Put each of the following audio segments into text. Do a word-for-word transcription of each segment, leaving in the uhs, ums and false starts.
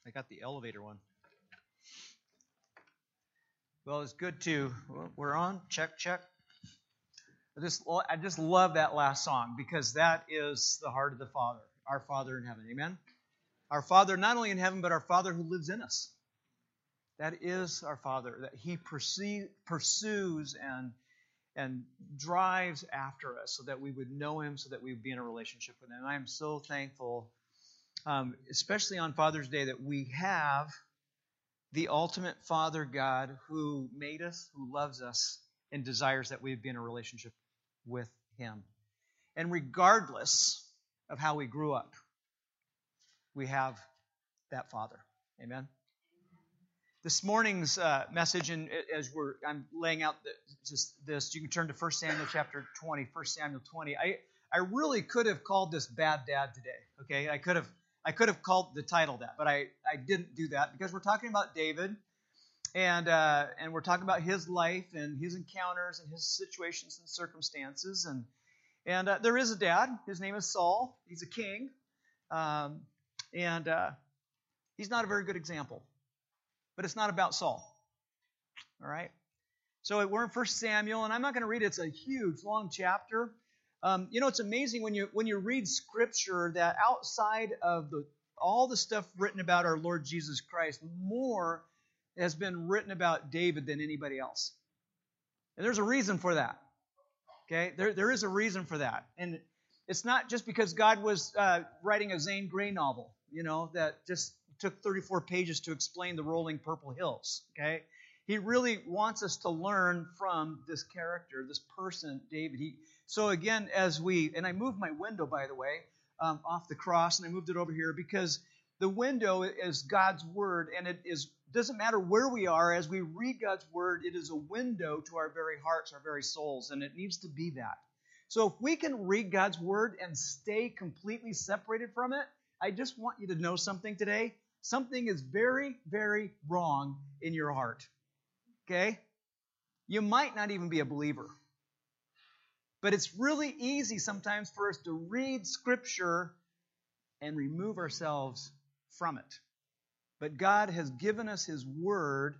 I got the elevator one. Well, it's good to, we're on, check, check. I just, I just love that last song because that is the heart of the Father, our Father in heaven, amen? Our Father not only in heaven, but our Father who lives in us. That is our Father, that He pursue, pursues and, and drives after us so that we would know Him, so that we would be in a relationship with Him. And I am so thankful, um, especially on Father's Day, that we have the ultimate Father God who made us, who loves us, and desires that we be in a relationship with Him. And regardless of how we grew up, we have that Father. Amen? This morning's uh, message, and as we're I'm laying out the, just this, you can turn to First Samuel chapter twenty, First Samuel twenty. I, I really could have called this Bad Dad today, okay? I could have I could have called the title that, but I, I didn't do that because we're talking about David, and uh, and we're talking about his life and his encounters and his situations and circumstances. And and uh, there is a dad. His name is Saul. He's a king, um, and uh, he's not a very good example. But it's not about Saul. All right? So we're in First Samuel, and I'm not going to read it. It's a huge, long chapter. Um, you know, it's amazing when you when you read Scripture that outside of the all the stuff written about our Lord Jesus Christ, more has been written about David than anybody else. And there's a reason for that. Okay? There, there is a reason for that. And it's not just because God was uh, writing a Zane Grey novel, you know, that just took thirty-four pages to explain the rolling purple hills, okay? He really wants us to learn from this character, this person, David. He, so again, as we, and I moved my window, by the way, um, off the cross, and I moved it over here because the window is God's Word, and it is doesn't matter where we are, as we read God's Word, it is a window to our very hearts, our very souls, and it needs to be that. So if we can read God's Word and stay completely separated from it, I just want you to know something today. Something is very, very wrong in your heart. Okay? You might not even be a believer. But it's really easy sometimes for us to read Scripture and remove ourselves from it. But God has given us His Word,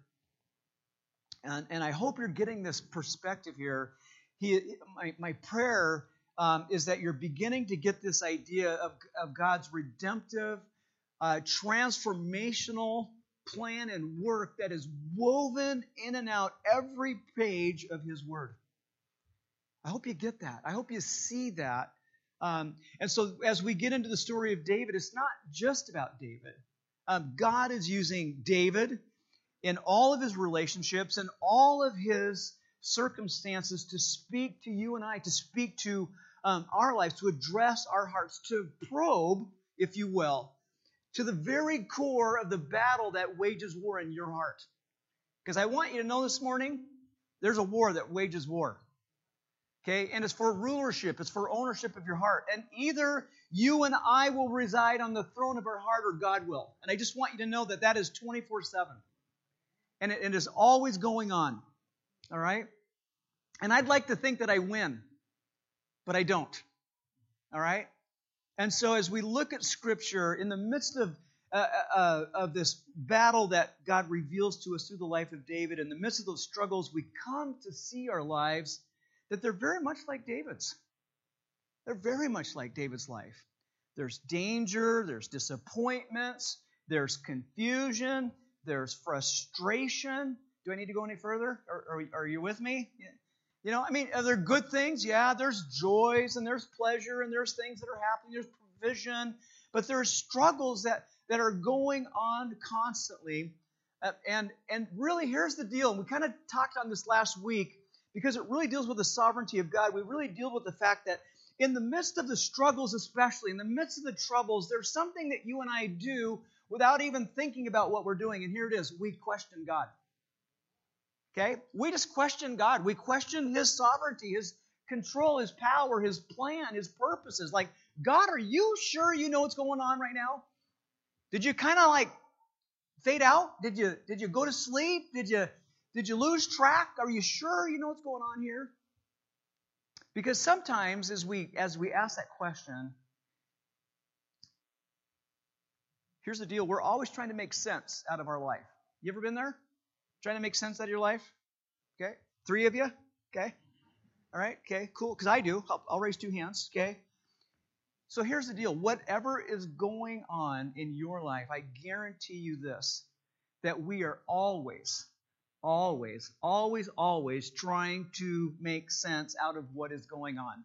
and, and I hope you're getting this perspective here. He, my, my prayer um, is that you're beginning to get this idea of, of God's redemptive, Uh, transformational plan and work that is woven in and out every page of His Word. I hope you get that. I hope you see that. Um, and so as we get into the story of David, it's not just about David. Um, God is using David in all of his relationships and all of his circumstances to speak to you and I, to speak to um, our lives, to address our hearts, to probe, if you will, to the very core of the battle that wages war in your heart. Because I want you to know this morning, there's a war that wages war. Okay? And it's for rulership. It's for ownership of your heart. And either you and I will reside on the throne of our heart or God will. And I just want you to know that that is twenty-four seven. And it, it is always going on. All right? And I'd like to think that I win. But I don't. All right? And so as we look at Scripture, in the midst of, uh, uh, of this battle that God reveals to us through the life of David, in the midst of those struggles, we come to see our lives that they're very much like David's. They're very much like David's life. There's danger, there's disappointments, there's confusion, there's frustration. Do I need to go any further? Are, are, are you with me? You know, I mean, are there good things? Yeah, there's joys and there's pleasure and there's things that are happening. There's provision. But there are struggles that, that are going on constantly. Uh, and, and really, here's the deal. And we kind of talked on this last week because it really deals with the sovereignty of God. We really deal with the fact that in the midst of the struggles especially, in the midst of the troubles, there's something that you and I do without even thinking about what we're doing. And here it is. We question God. Okay? We just question God. We question His sovereignty, His control, His power, His plan, His purposes. Like, God, are you sure you know what's going on right now? Did you kind of like fade out? Did you did you go to sleep? Did you did you lose track? Are you sure you know what's going on here? Because sometimes as we as we ask that question, Here's the deal. We're always trying to make sense out of our life. You ever been there? Trying to make sense out of your life? Okay. Three of you? Okay. All right. Okay. Cool. Because I do. I'll, I'll raise two hands. Okay. So here's the deal. Whatever is going on in your life, I guarantee you this, that we are always, always, always, always trying to make sense out of what is going on.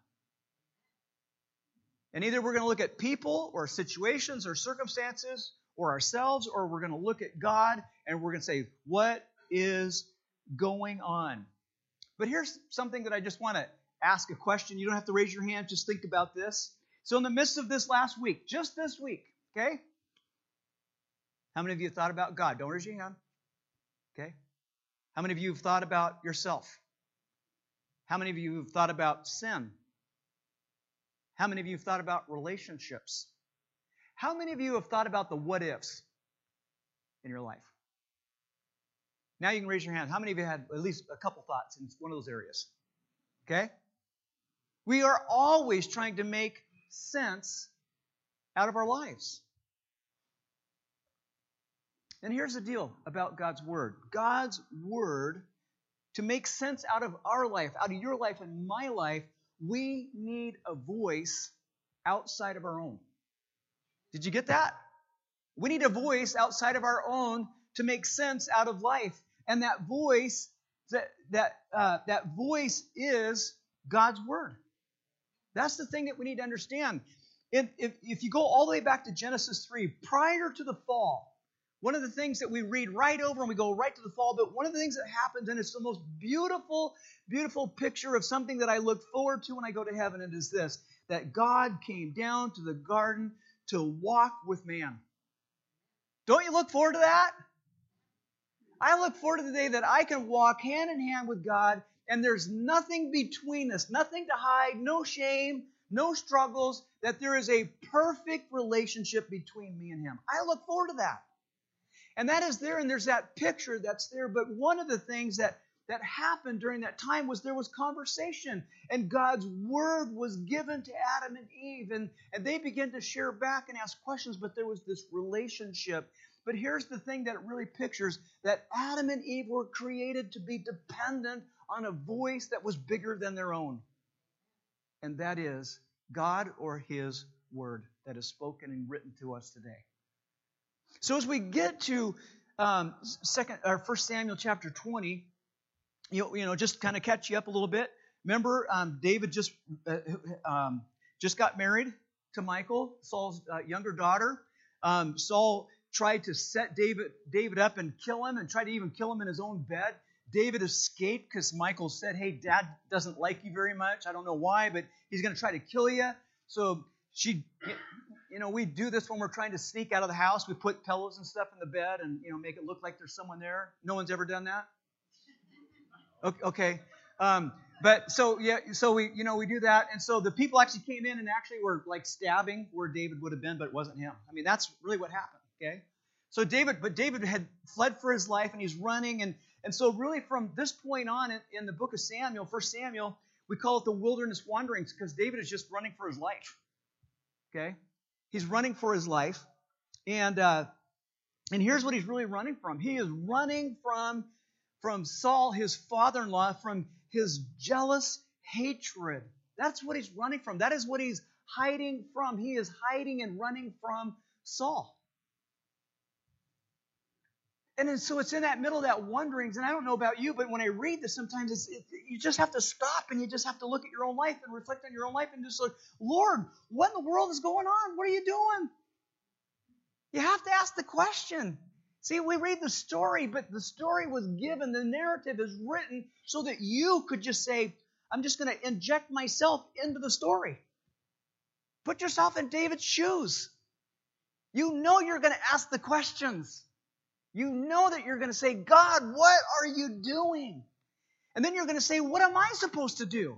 And either we're going to look at people or situations or circumstances or ourselves, or we're going to look at God and we're going to say, what is going on? But here's something that I just want to ask a question. You don't have to raise your hand. Just think about this. So in the midst of this last week, just this week, okay? How many of you have thought about God? Don't raise your hand. Okay? How many of you have thought about yourself? How many of you have thought about sin? How many of you have thought about relationships? How many of you have thought about the what-ifs in your life? Now you can raise your hand. How many of you had at least a couple thoughts in one of those areas? Okay? We are always trying to make sense out of our lives. And here's the deal about God's Word. God's Word, to make sense out of our life, out of your life and my life, we need a voice outside of our own. Did you get that? We need a voice outside of our own to make sense out of life. And that voice, that that uh, that voice is God's Word. That's the thing that we need to understand. If, if, if you go all the way back to Genesis three, prior to the fall, one of the things that we read right over and we go right to the fall, but one of the things that happens, and it's the most beautiful, beautiful picture of something that I look forward to when I go to heaven, and it is this, that God came down to the garden to walk with man. Don't you look forward to that? I look forward to the day that I can walk hand in hand with God, and there's nothing between us, nothing to hide, no shame, no struggles, that there is a perfect relationship between me and Him. I look forward to that. And that is there, and there's that picture that's there. But one of the things that, that happened during that time was there was conversation, and God's Word was given to Adam and Eve, and, and they began to share back and ask questions, but there was this relationship. But here's the thing that it really pictures, that Adam and Eve were created to be dependent on a voice that was bigger than their own. And that is God or His Word that is spoken and written to us today. So as we get to um, second or First Samuel chapter twenty, you know, you know, just kind of catch you up a little bit. Remember, um, David just uh, um, just got married to Michal, Saul's uh, younger daughter. Um, Saul tried to set David David up and kill him, and tried to even kill him in his own bed. David escaped because Michal said, "Hey, Dad doesn't like you very much. I don't know why, but he's going to try to kill you." So she. You know, we do this when we're trying to sneak out of the house. We put pillows and stuff in the bed and, you know, make it look like there's someone there. No one's ever done that? Okay. okay. Um, but so, yeah, so we, you know, we do that. And so the people actually came in and actually were like stabbing where David would have been, but it wasn't him. I mean, that's really what happened. Okay. So David, but David had fled for his life and he's running. And, and so really from this point on in, in the book of Samuel, First Samuel, we call it the wilderness wanderings because David is just running for his life. Okay. He's running for his life, and uh, and here's what he's really running from. He is running from, from Saul, his father-in-law, from his jealous hatred. That's what he's running from. That is what he's hiding from. He is hiding and running from Saul. And then, so it's in that middle of that wanderings, and I don't know about you, but when I read this, sometimes it's, it, you just have to stop and you just have to look at your own life and reflect on your own life and just like, Lord, what in the world is going on? What are you doing? You have to ask the question. See, we read the story, but the story was given, the narrative is written so that you could just say, I'm just going to inject myself into the story. Put yourself in David's shoes. You know you're going to ask the questions. You know that you're going to say, God, what are you doing? And then you're going to say, what am I supposed to do?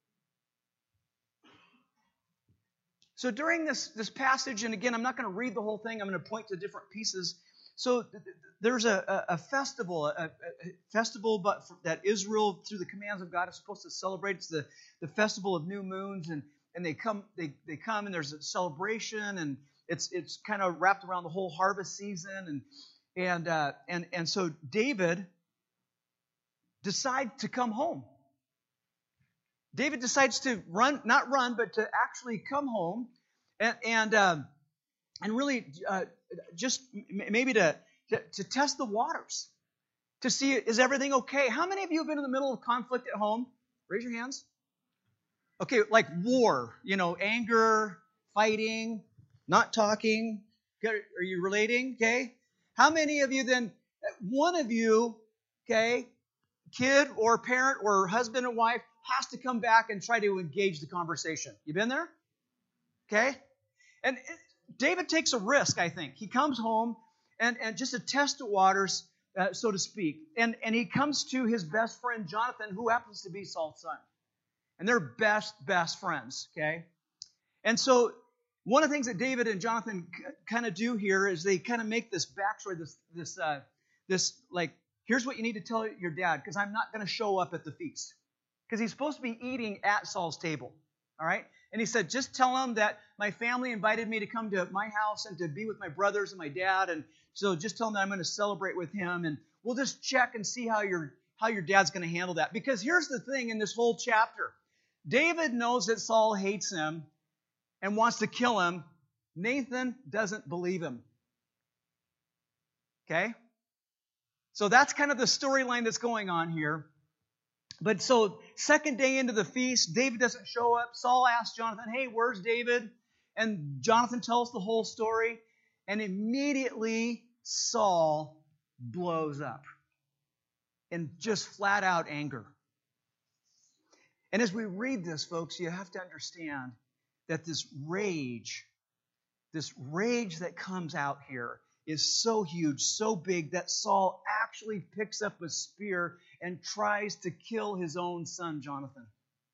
So during this, this passage, and again, I'm not going to read the whole thing. I'm going to point to different pieces. So th- th- there's a, a, a festival, a, a festival but for, that Israel, through the commands of God, is supposed to celebrate. It's the, the festival of new moons, and, and they come they, they come and there's a celebration, and it's it's kind of wrapped around the whole harvest season, and and uh, and and so David decides to come home. David decides to run, not run, but to actually come home, and and um, and really uh, just maybe to, to to test the waters, to see, is everything okay? How many of you have been in the middle of conflict at home? Raise your hands. Okay, like war, you know, anger, fighting, not talking. Are you relating? Okay. How many of you then, one of you, okay, kid or parent or husband and wife, has to come back and try to engage the conversation? You been there? Okay. And David takes a risk, I think. He comes home and, and just to test the waters, uh, so to speak. And, and he comes to his best friend, Jonathan, who happens to be Saul's son. And they're best, best friends, okay? And so one of the things that David and Jonathan c- kind of do here is they kind of make this backstory, this, this, uh, this like, here's what you need to tell your dad, because I'm not going to show up at the feast. Because he's supposed to be eating at Saul's table, all right? And he said, just tell him that my family invited me to come to my house and to be with my brothers and my dad, and so just tell him that I'm going to celebrate with him, and we'll just check and see how your how your dad's going to handle that. Because here's the thing in this whole chapter. David knows that Saul hates him and wants to kill him. Nathan doesn't believe him. Okay? So that's kind of the storyline that's going on here. But so, second day into the feast, David doesn't show up. Saul asks Jonathan, hey, where's David? And Jonathan tells the whole story. And immediately, Saul blows up in just flat out anger. And as we read this, folks, you have to understand that this rage, this rage that comes out here is so huge, so big, that Saul actually picks up a spear and tries to kill his own son, Jonathan.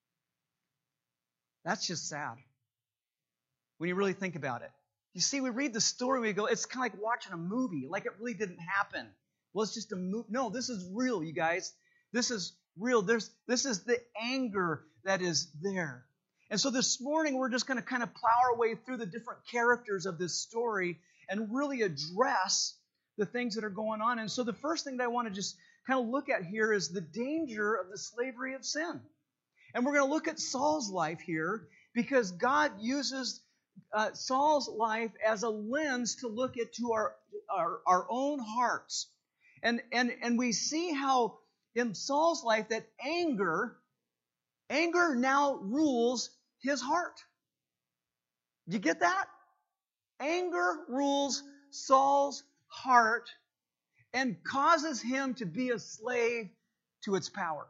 That's just sad when you really think about it. You see, we read the story, we go, it's kind of like watching a movie, like it really didn't happen. Well, it's just a movie. No, this is real, you guys. This is real. There's, this is the anger that is there. And so this morning, we're just going to kind of plow our way through the different characters of this story and really address the things that are going on. And so the first thing that I want to just kind of look at here is the danger of the slavery of sin. And we're going to look at Saul's life here because God uses uh, Saul's life as a lens to look into our, our, our own hearts. And, and, and we see how in Saul's life that anger, anger now rules his heart. You get that? Anger rules Saul's heart and causes him to be a slave to its power.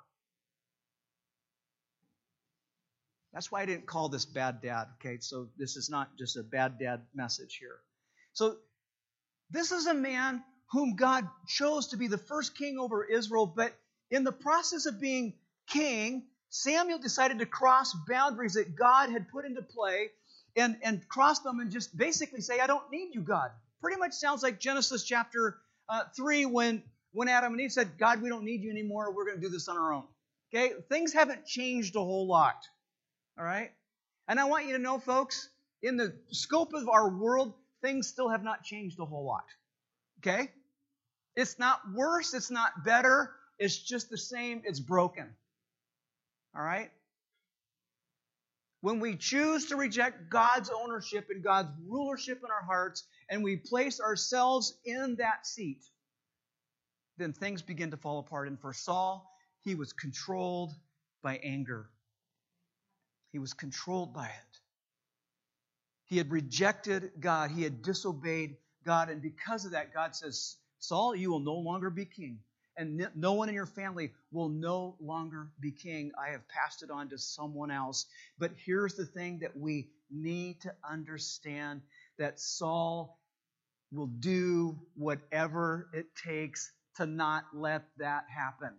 That's why I didn't call this bad dad, okay? So this is not just a bad dad message here. So this is a man whom God chose to be the first king over Israel, but in the process of being king, Samuel decided to cross boundaries that God had put into play and, and cross them and just basically say, I don't need you, God. Pretty much sounds like Genesis chapter uh, three when, when Adam and Eve said, God, we don't need you anymore. We're going to do this on our own. Okay? Things haven't changed a whole lot. All right? And I want you to know, folks, in the scope of our world, things still have not changed a whole lot. Okay? It's not worse. It's not better. It's just the same. It's broken. All right? When we choose to reject God's ownership and God's rulership in our hearts, and we place ourselves in that seat, then things begin to fall apart. And for Saul, he was controlled by anger. He was controlled by it. He had rejected God. He had disobeyed God. And because of that, God says, Saul, you will no longer be king. And no one in your family will no longer be king. I have passed it on to someone else. But here's the thing that we need to understand, that Saul will do whatever it takes to not let that happen.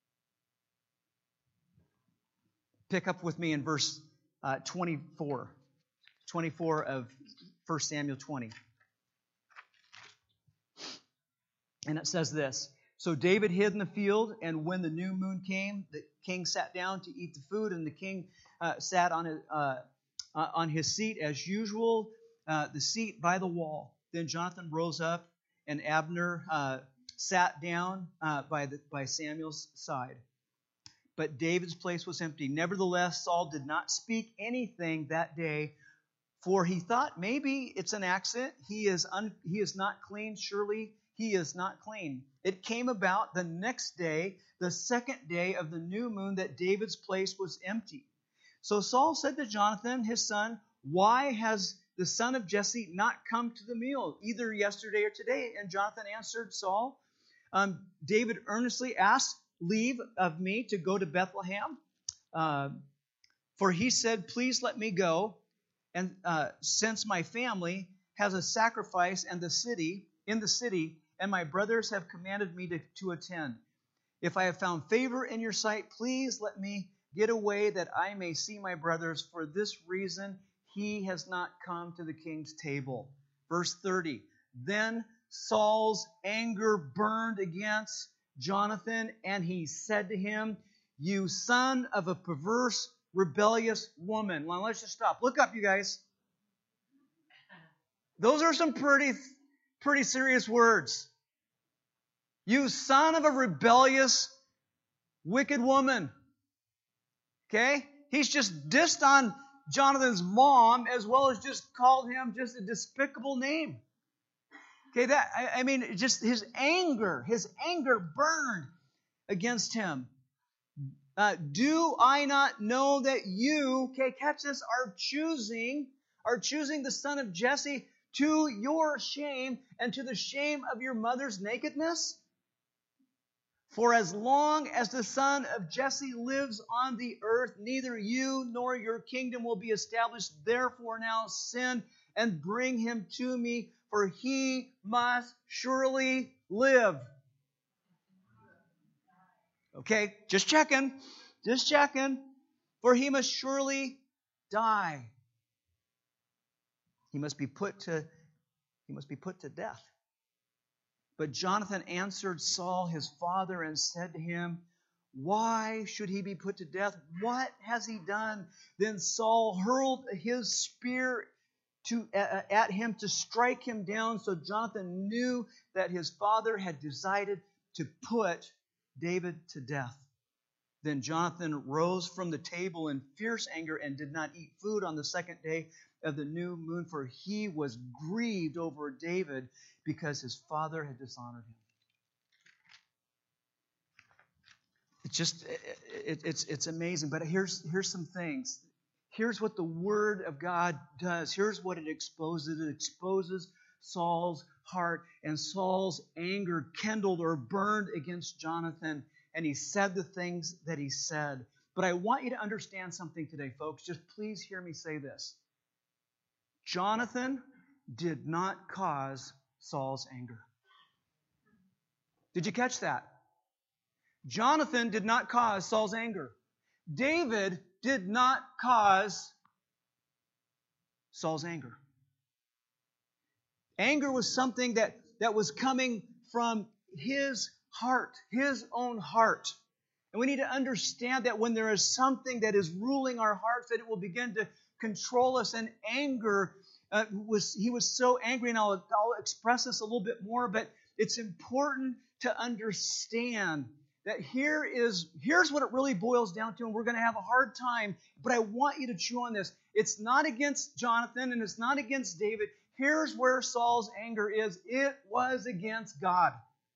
Pick up with me in verse uh, twenty-four. twenty-four of First Samuel twenty. And it says this. So David hid in the field, and when the new moon came, the king sat down to eat the food, and the king uh, sat on his, uh, uh, on his seat as usual. uh, the seat by the wall. Then Jonathan rose up, and Abner uh, sat down uh, by, the, by Samuel's side. But David's place was empty. Nevertheless, Saul did not speak anything that day, for he thought maybe it's an accident. He is un, he is not clean. Surely he is not clean. It came about the next day, the second day of the new moon, that David's place was empty. So Saul said to Jonathan, his son, "Why has the son of Jesse not come to the meal, either yesterday or today?" And Jonathan answered Saul, um, David earnestly asked leave of me to go to Bethlehem. Uh, for he said, "Please let me go, and uh, since my family has a sacrifice in the city, in the city, and my brothers have commanded me to, to attend. If I have found favor in your sight, please let me get away that I may see my brothers. For this reason, he has not come to the king's table." Verse thirty. Then Saul's anger burned against Jonathan, and he said to him, "You son of a perverse, rebellious woman." Now let's just stop. Look up, you guys. Those are some pretty, pretty serious words. "You son of a rebellious, wicked woman." Okay? He's just dissed on Jonathan's mom, as well as just called him just a despicable name. Okay, that I, I mean, just his anger, his anger burned against him. Uh, do I not know that you, okay, catch this, are choosing, are choosing the son of Jesse to your shame and to the shame of your mother's nakedness? For as long as the son of Jesse lives on the earth, neither you nor your kingdom will be established. Therefore now send and bring him to me, for he must surely live. Okay, just checking. Just checking. For he must surely die. He must be put to, he must be put to death. But Jonathan answered Saul, his father, and said to him, "Why should he be put to death? What has he done?" Then Saul hurled his spear to, uh, at him to strike him down. So Jonathan knew that his father had decided to put David to death. Then Jonathan rose from the table in fierce anger and did not eat food on the second day of the new moon, for he was grieved over David because his father had dishonored him. It's just, it, it's it's amazing. But here's here's some things. Here's what the Word of God does. Here's what it exposes. It exposes Saul's heart, and Saul's anger kindled or burned against Jonathan, and he said the things that he said. But I want you to understand something today, folks. Just please hear me say this. Jonathan did not cause Saul's anger. Did you catch that? Jonathan did not cause Saul's anger. David did not cause Saul's anger. Anger was something that, that was coming from his heart, his own heart. And we need to understand that when there is something that is ruling our hearts, that it will begin to control us. And anger, uh, was he was so angry, and I'll, I'll express this a little bit more, but it's important to understand that here is, here's what it really boils down to, and we're going to have a hard time, but I want you to chew on this. It's not against Jonathan, and it's not against David. Here's where Saul's anger is. It was against God.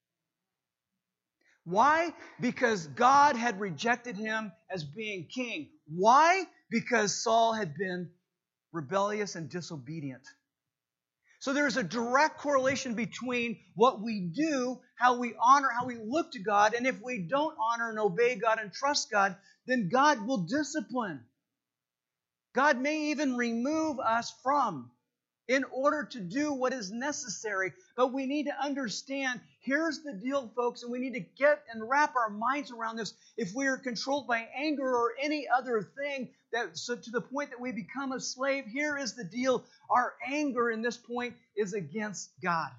Why? Because God had rejected him as being king. Why? Because Saul had been rebellious and disobedient. So there's a direct correlation between what we do, how we honor, how we look to God, and if we don't honor and obey God and trust God, then God will discipline. God may even remove us from in order to do what is necessary. But we need to understand, here's the deal, folks, and we need to get and wrap our minds around this. If we are controlled by anger or any other thing, that so to the point that we become a slave, here is the deal. Our anger in this point is against God.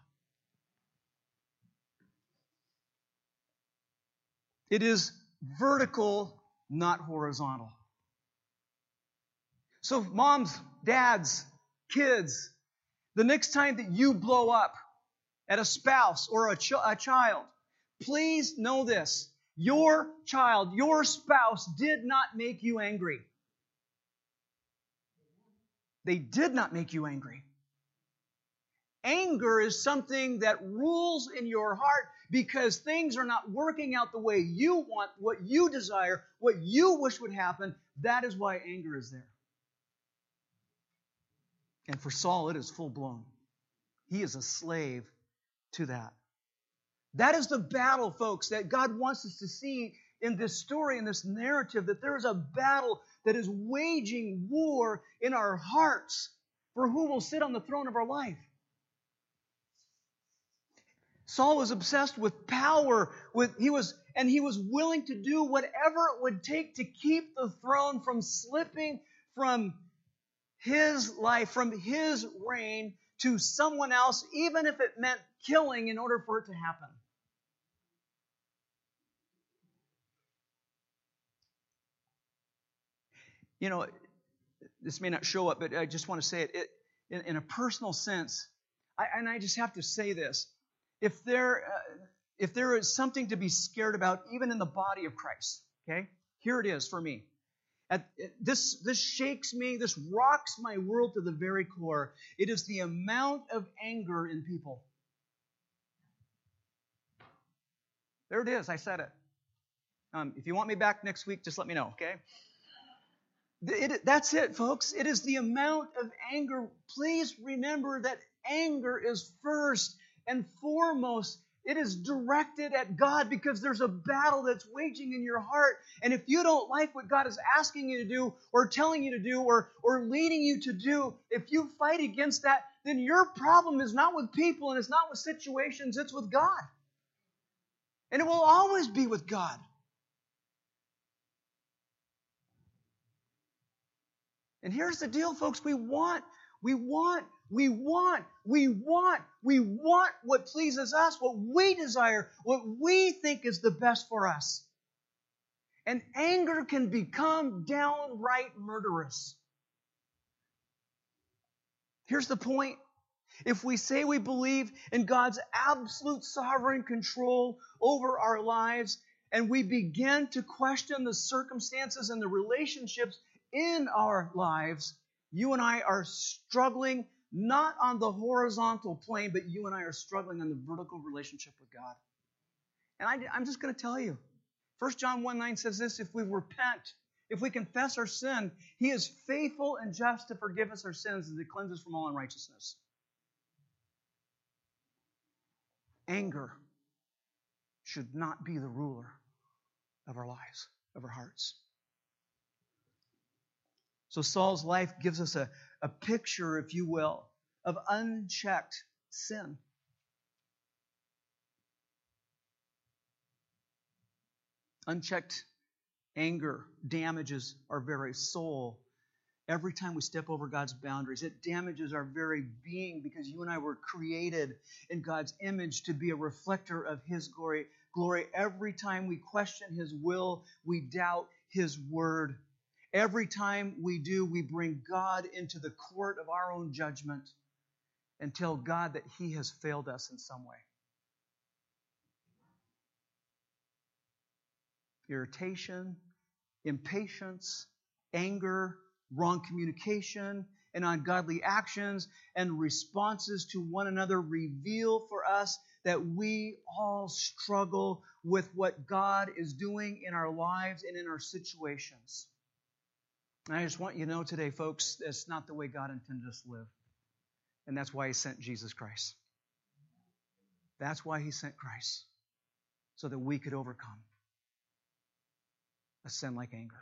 It is vertical, not horizontal. So moms, dads, kids, The next time that you blow up at a spouse or a, ch- a child, please know this. Your child, your spouse did not make you angry. They did not make you angry. Anger is something that rules in your heart because things are not working out the way you want, what you desire, what you wish would happen. That is why anger is there. And for Saul, it is full-blown. He is a slave to that. That is the battle, folks, that God wants us to see in this story, in this narrative, that there is a battle that is waging war in our hearts for who will sit on the throne of our life. Saul was obsessed with power, with he was, and he was willing to do whatever it would take to keep the throne from slipping from his life, from his reign to someone else, even if it meant killing in order for it to happen. You know, this may not show up, but I just want to say it, it in, in a personal sense. I, and I just have to say this: if there, uh, if there is something to be scared about, even in the body of Christ, okay, here it is for me. At, it, this this shakes me. This rocks my world to the very core. It is the amount of anger in people. There it is. I said it. Um, if you want me back next week, just let me know, okay? It, that's it, folks. It is the amount of anger. Please remember that anger is first and foremost. It is directed at God because there's a battle that's waging in your heart. And if you don't like what God is asking you to do or telling you to do or, or leading you to do, if you fight against that, then your problem is not with people and it's not with situations, it's with God. And it will always be with God. And here's the deal, folks. We want, we want, we want, we want, we want what pleases us, what we desire, what we think is the best for us. And anger can become downright murderous. Here's the point. If we say we believe in God's absolute sovereign control over our lives, and we begin to question the circumstances and the relationships in our lives, you and I are struggling not on the horizontal plane, but you and I are struggling on the vertical relationship with God. And I, I'm just going to tell you, First John one nine says this: if we repent, if we confess our sin, He is faithful and just to forgive us our sins and to cleanse us from all unrighteousness. Anger should not be the ruler of our lives, of our hearts. So Saul's life gives us a, a picture, if you will, of unchecked sin. Unchecked anger damages our very soul. Every time we step over God's boundaries, it damages our very being because you and I were created in God's image to be a reflector of His glory. Glory. Every time we question His will, we doubt His word. Every time we do, we bring God into the court of our own judgment and tell God that He has failed us in some way. Irritation, impatience, anger, wrong communication, and ungodly actions and responses to one another reveal for us that we all struggle with what God is doing in our lives and in our situations. And I just want you to know today, folks, that's not the way God intended us to live. And that's why He sent Jesus Christ. That's why He sent Christ, so that we could overcome a sin like anger.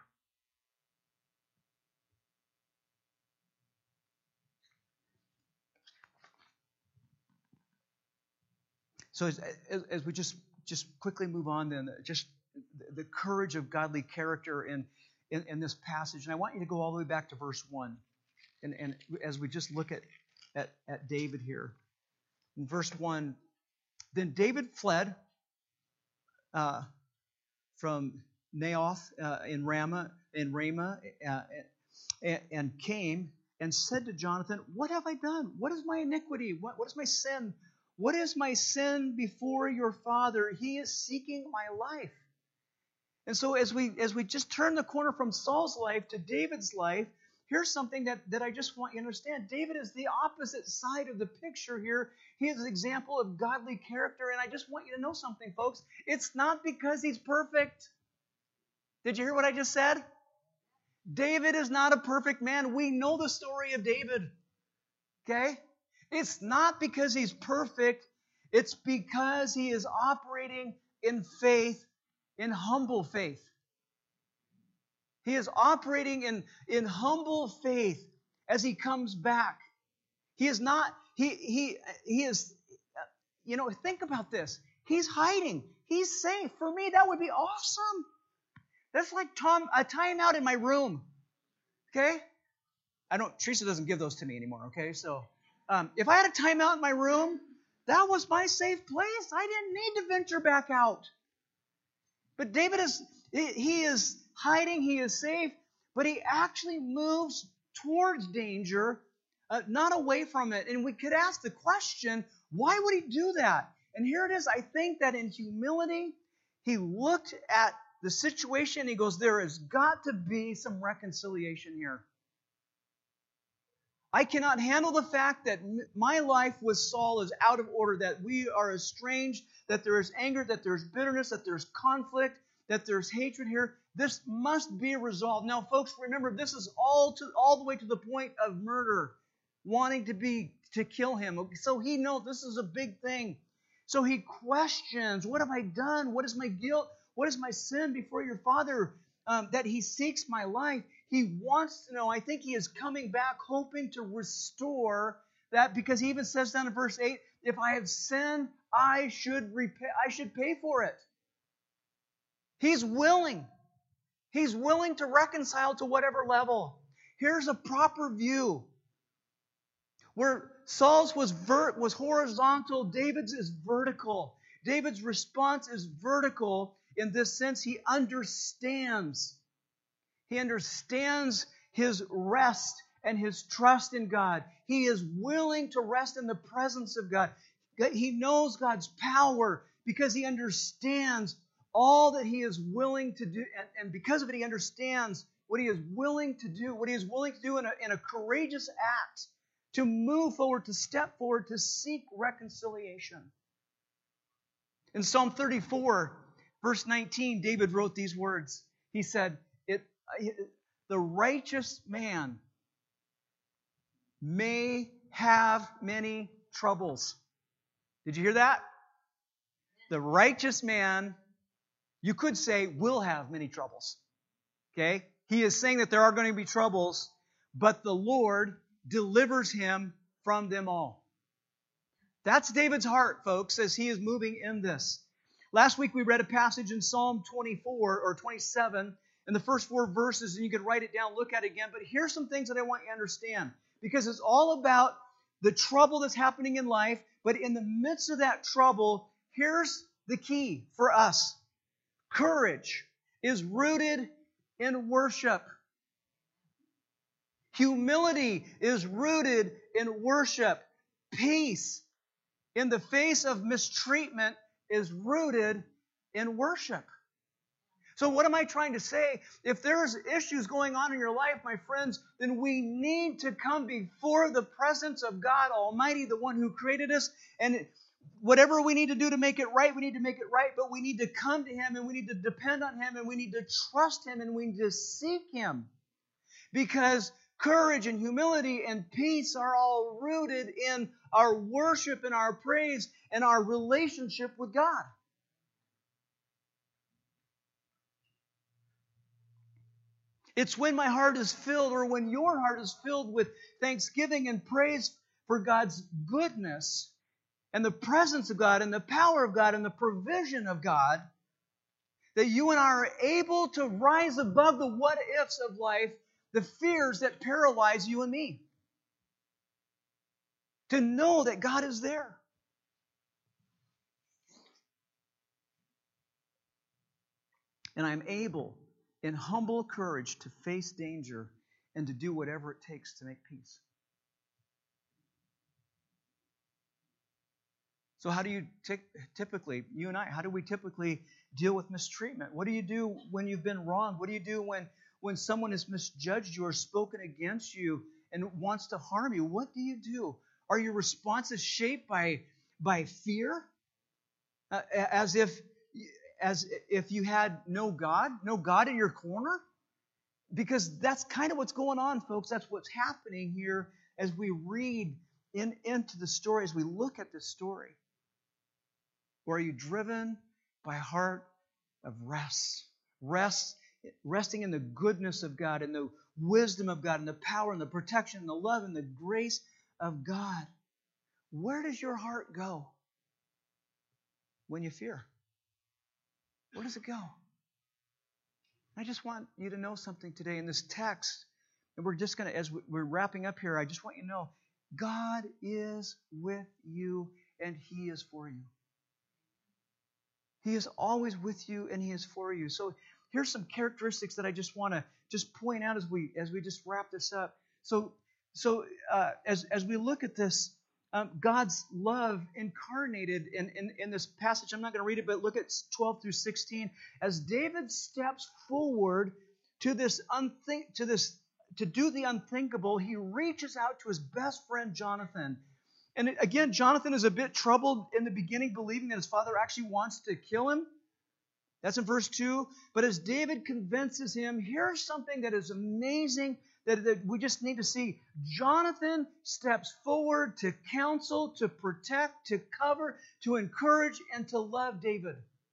So as, as, as we just, just quickly move on, then, just the courage of godly character in, in, in this passage. And I want you to go all the way back to verse one. And, and as we just look at, at, at David here. In verse one, then David fled uh, from Naioth uh, in Ramah, in Ramah uh, and, and came and said to Jonathan, what have I done? What is my iniquity? What, what is my sin? What is my sin before your father? He is seeking my life. And so as we as we just turn the corner from Saul's life to David's life, here's something that, that I just want you to understand. David is the opposite side of the picture here. He is an example of godly character, and I just want you to know something, folks. It's not because he's perfect. Did you hear what I just said? David is not a perfect man. We know the story of David. Okay? It's not because he's perfect. It's because he is operating in faith, in humble faith. He is operating in, in humble faith as he comes back. He is not, he, he, he is, you know, think about this. He's hiding. He's safe. For me, that would be awesome. That's like Tom, a timeout in my room. Okay? I don't, Teresa doesn't give those to me anymore, okay? So, um, if I had a timeout in my room, that was my safe place. I didn't need to venture back out. But David is, he is hiding, he is safe, but he actually moves towards danger, uh, not away from it. And we could ask the question, why would he do that? And here it is. I think that in humility, he looked at the situation, he goes, there has got to be some reconciliation here. I cannot handle the fact that my life with Saul is out of order, that we are estranged, that there is anger, that there's bitterness, that there's conflict, that there's hatred here. This must be resolved. Now, folks, remember, this is all to all the way to the point of murder, wanting to be to kill him. So he knows this is a big thing. So he questions, what have I done? What is my guilt? What is my sin before your father? Um, that he seeks my life. He wants to know. I think he is coming back hoping to restore that, because he even says down in verse eight, if I have sinned, I should repay, I should pay for it. He's willing. He's willing to reconcile to whatever level. Here's a proper view. Where Saul's was ver- was horizontal, David's is vertical. David's response is vertical in this sense. He understands. He understands his rest and his trust in God. He is willing to rest in the presence of God. He knows God's power because he understands all that he is willing to do. And, and because of it, he understands what he is willing to do, what he is willing to do in a, in a courageous act, to move forward, to step forward, to seek reconciliation. In Psalm thirty-four, verse nineteen, David wrote these words. He said, "It, the righteous man may have many troubles." Did you hear that? The righteous man, you could say, will have many troubles. Okay? He is saying that there are going to be troubles, but the Lord delivers him from them all. That's David's heart, folks, as he is moving in this. Last week we read a passage in Psalm twenty-four or twenty-seven, in the first four verses, and you could write it down, look at it again. But here's some things that I want you to understand, because it's all about the trouble that's happening in life. But in the midst of that trouble, here's the key for us. Courage is rooted in worship. Humility is rooted in worship. Peace in the face of mistreatment is rooted in worship. So what am I trying to say? If there's issues going on in your life, my friends, then we need to come before the presence of God Almighty, the one who created us. And whatever we need to do to make it right, we need to make it right. But we need to come to Him, and we need to depend on Him, and we need to trust Him, and we need to seek Him. Because courage and humility and peace are all rooted in our worship and our praise and our relationship with God. It's when my heart is filled, or when your heart is filled with thanksgiving and praise for God's goodness and the presence of God and the power of God and the provision of God, that you and I are able to rise above the what-ifs of life, the fears that paralyze you and me. To know that God is there. And I'm able, in humble courage, to face danger and to do whatever it takes to make peace. So how do you t- typically, you and I, how do we typically deal with mistreatment? What do you do when you've been wronged? What do you do when, when someone has misjudged you or spoken against you and wants to harm you? What do you do? Are your responses shaped by, by fear? Uh, as if as if you had no God, no God in your corner? Because that's kind of what's going on, folks. That's what's happening here as we read in, into the story, as we look at this story. Or are you driven by a heart of rest? Rest, resting in the goodness of God, and the wisdom of God, and the power, and the protection, and the love, and the grace of God. Where does your heart go when you fear? Where does it go? I just want you to know something today in this text. And we're just going to, as we're wrapping up here, I just want you to know God is with you and He is for you. He is always with you and He is for you. So here's some characteristics that I just want to just point out as we as we just wrap this up. So so uh, as as we look at this, um, God's love incarnated in, in in this passage. I'm not going to read it, but look at twelve through sixteen. As David steps forward to this unthink to this to do the unthinkable, he reaches out to his best friend Jonathan. And again, Jonathan is a bit troubled in the beginning, believing that his father actually wants to kill him. That's in verse two. But as David convinces him, here's something that is amazing that, that we just need to see. Jonathan steps forward to counsel, to protect, to cover, to encourage, and to love David.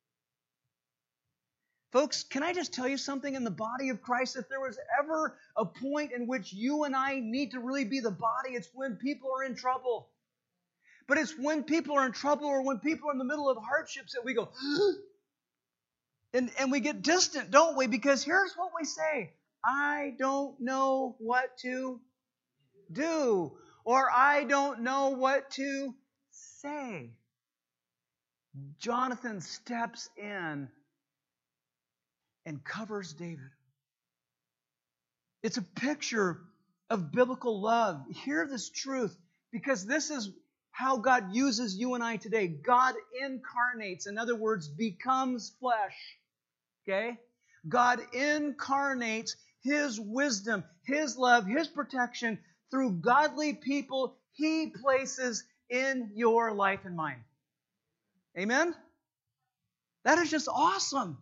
Folks, can I just tell you something in the body of Christ? If there was ever a point in which you and I need to really be the body, it's when people are in trouble. But it's when people are in trouble or when people are in the middle of hardships that we go, and, and we get distant, don't we? Because here's what we say. I don't know what to do. Or I don't know what to say. Jonathan steps in and covers David. It's a picture of biblical love. Hear this truth, because this is how God uses you and I today. God incarnates, in other words, becomes flesh. Okay? God incarnates His wisdom, His love, His protection through godly people He places in your life and mine. Amen? That is just awesome.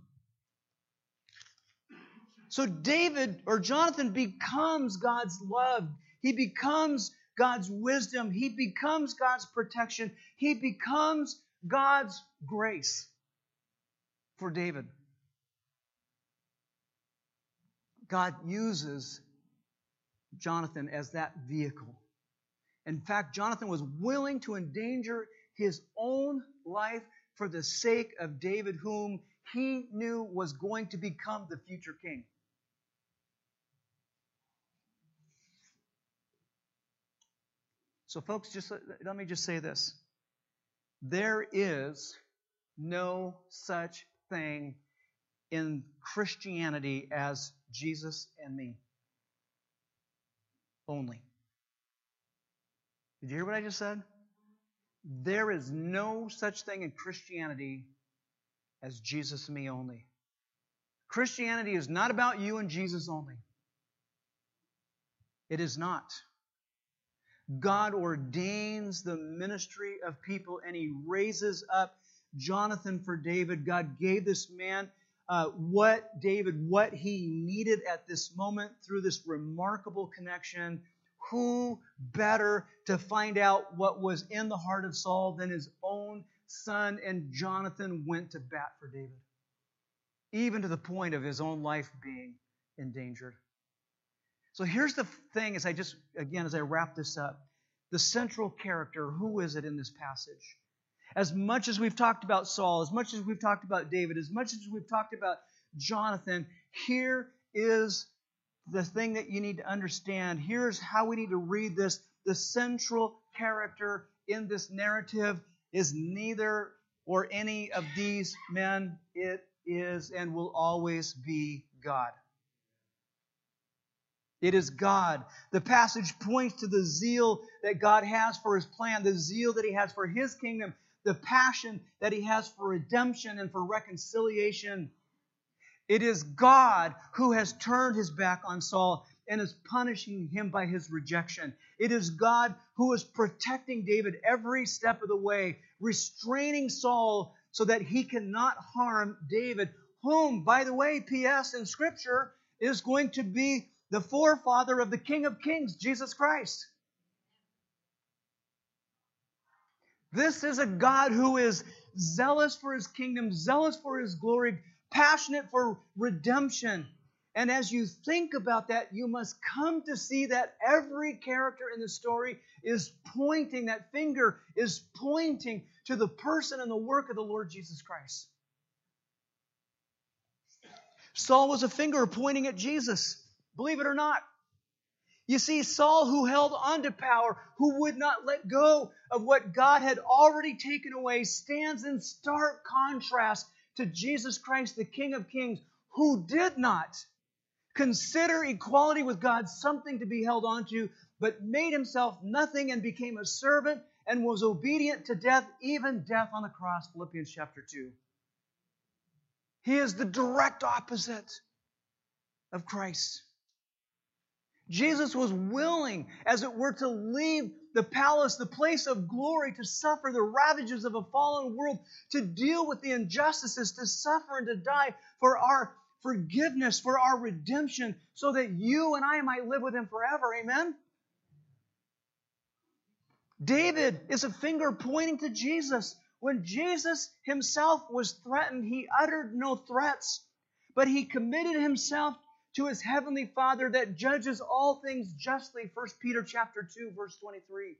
So David, or Jonathan, becomes God's love. He becomes God's wisdom. He becomes God's protection. He becomes God's grace for David. God uses Jonathan as that vehicle. In fact, Jonathan was willing to endanger his own life for the sake of David, whom he knew was going to become the future king. So folks, just let, let me just say this. There is no such thing in Christianity as Jesus and me. Only. Did you hear what I just said? There is no such thing in Christianity as Jesus and me only. Christianity is not about you and Jesus only. It is not. God ordains the ministry of people, and He raises up Jonathan for David. God gave this man uh, what David, what he needed at this moment through this remarkable connection. Who better to find out what was in the heart of Saul than his own son? And Jonathan went to bat for David, even to the point of his own life being endangered. So here's the thing, as I just, again, as I wrap this up. The central character, who is it in this passage? As much as we've talked about Saul, as much as we've talked about David, as much as we've talked about Jonathan, here is the thing that you need to understand. Here's how we need to read this. The central character in this narrative is neither or any of these men. It is and will always be God. It is God. The passage points to the zeal that God has for His plan, the zeal that He has for His kingdom, the passion that He has for redemption and for reconciliation. It is God who has turned His back on Saul and is punishing him by His rejection. It is God who is protecting David every step of the way, restraining Saul so that he cannot harm David, whom, by the way, P S in Scripture, is going to be the forefather of the King of Kings, Jesus Christ. This is a God who is zealous for His kingdom, zealous for His glory, passionate for redemption. And as you think about that, you must come to see that every character in the story is pointing, that finger is pointing to the person and the work of the Lord Jesus Christ. Saul was a finger pointing at Jesus, believe it or not. You see, Saul, who held on to power, who would not let go of what God had already taken away, stands in stark contrast to Jesus Christ, the King of Kings, who did not consider equality with God something to be held on to, but made Himself nothing and became a servant and was obedient to death, even death on the cross, Philippians chapter two. He is the direct opposite of Christ. Jesus was willing, as it were, to leave the palace, the place of glory, to suffer the ravages of a fallen world, to deal with the injustices, to suffer and to die for our forgiveness, for our redemption, so that you and I might live with Him forever. Amen? David is a finger pointing to Jesus. When Jesus Himself was threatened, He uttered no threats, but He committed Himself to His heavenly Father that judges all things justly. First Peter chapter two, verse twenty-three.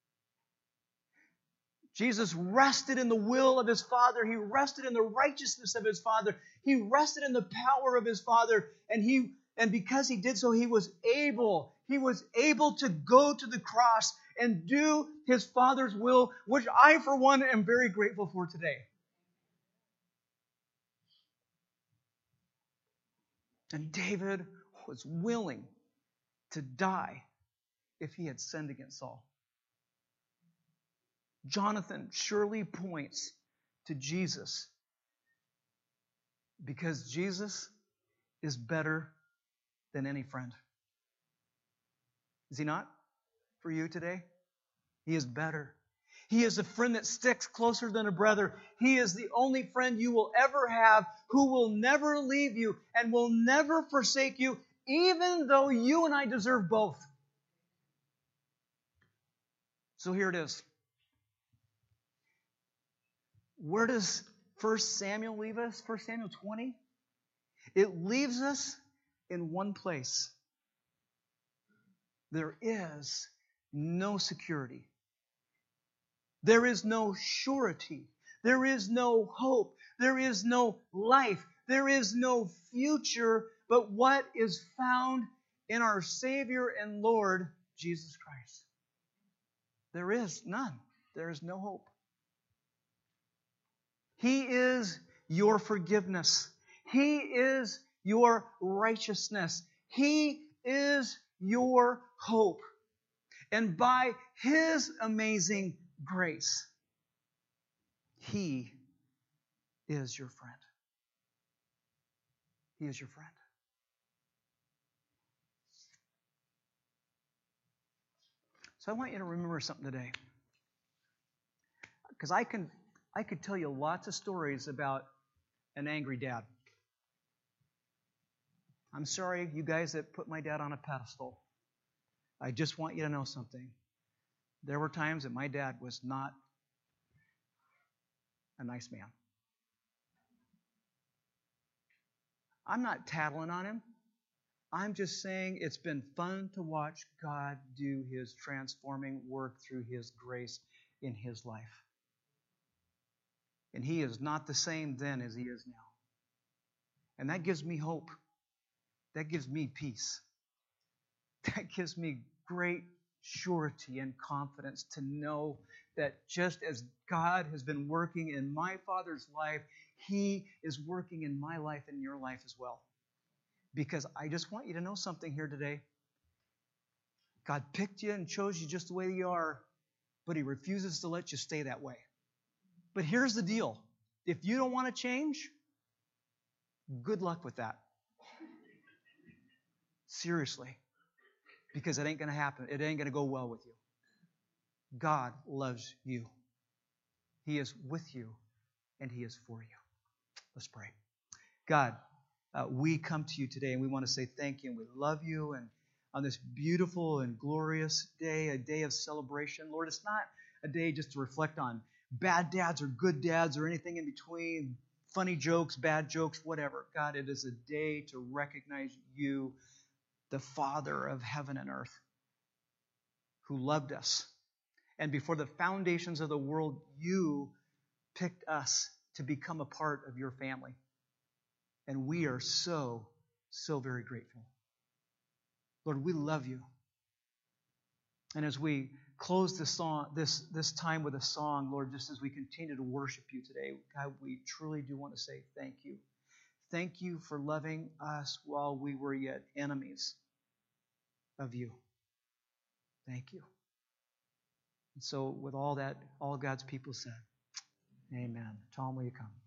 Jesus rested in the will of His Father. He rested in the righteousness of His Father. He rested in the power of His Father. And he and because He did so, He was able, He was able to go to the cross and do His Father's will, which I, for one, am very grateful for today. And David was willing to die if he had sinned against Saul. Jonathan surely points to Jesus because Jesus is better than any friend. Is He not for you today? He is better. He is a friend that sticks closer than a brother. He is the only friend you will ever have, who will never leave you and will never forsake you, even though you and I deserve both. So here it is. Where does First Samuel leave us? First Samuel twenty? It leaves us in one place. There is no security. There is no surety. There is no hope. There is no life. There is no future but what is found in our Savior and Lord, Jesus Christ. There is none. There is no hope. He is your forgiveness. He is your righteousness. He is your hope. And by His amazing grace, He is your friend. He is your friend. So I want you to remember something today. Because I can I could tell you lots of stories about an angry dad. I'm sorry, you guys that put my dad on a pedestal. I just want you to know something. There were times that my dad was not a nice man. I'm not tattling on him. I'm just saying it's been fun to watch God do His transforming work through His grace in his life. And he is not the same then as he is now. And that gives me hope. That gives me peace. That gives me great surety and confidence to know that just as God has been working in my Father's life, He is working in my life and your life as well. Because I just want you to know something here today. God picked you and chose you just the way you are, but He refuses to let you stay that way. But here's the deal. If you don't want to change, good luck with that. Seriously. Because it ain't going to happen. It ain't going to go well with you. God loves you. He is with you, and He is for you. Let's pray. God, uh, we come to you today, and we want to say thank you, and we love you. And on this beautiful and glorious day, a day of celebration, Lord, it's not a day just to reflect on bad dads or good dads or anything in between, funny jokes, bad jokes, whatever. God, it is a day to recognize you, the Father of heaven and earth, who loved us. And before the foundations of the world, you picked us to become a part of your family. And we are so, so very grateful. Lord, we love you. And as we close this song, this, this time with a song, Lord, just as we continue to worship you today, God, we truly do want to say thank you. Thank you for loving us while we were yet enemies of you. Thank you. And so with all that, all God's people said, amen. Tom, will you come?